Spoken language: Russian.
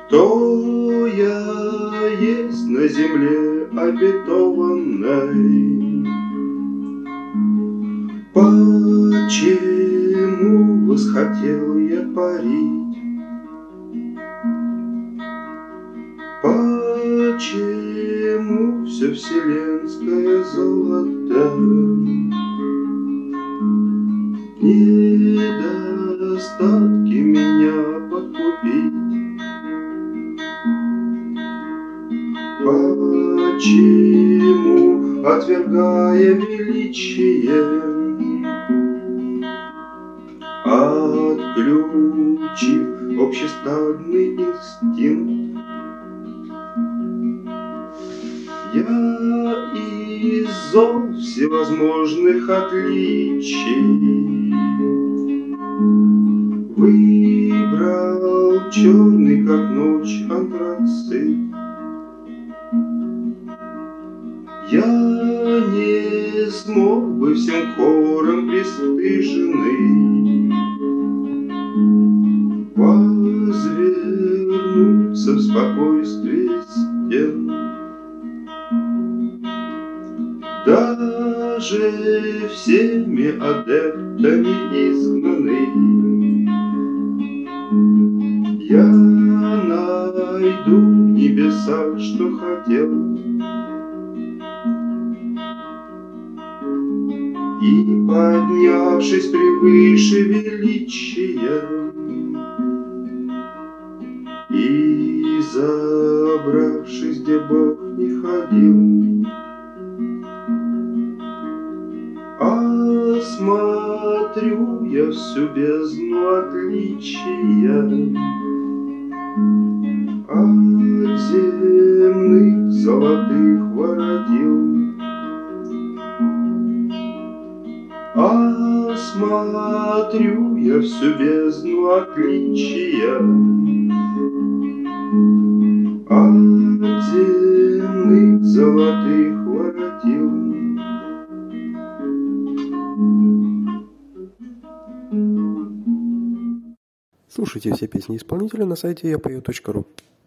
Кто я есть на земле обетованной? Почему восхотел я парить? Почему все вселенское золото? Недостатки меня подкупить. Почему, отвергая величие, отключив общестадный инстинкт, я из зол всевозможных отличий выбрал черный, как ночь, антрацит. Я не смог бы всем хором пристыженный возвернуться в спокойствие стен. Даже всеми адептами изгнанный я найду в небесах, что хотел. И, поднявшись превыше величия и забравшись, где Бог не ходил, осмотрю я всю бездну отличия от земных золотых воротил. Осмотрю я всю бездну отличия от земных золотых воротил. Слушайте все песни исполнителя на сайте yapою.ru.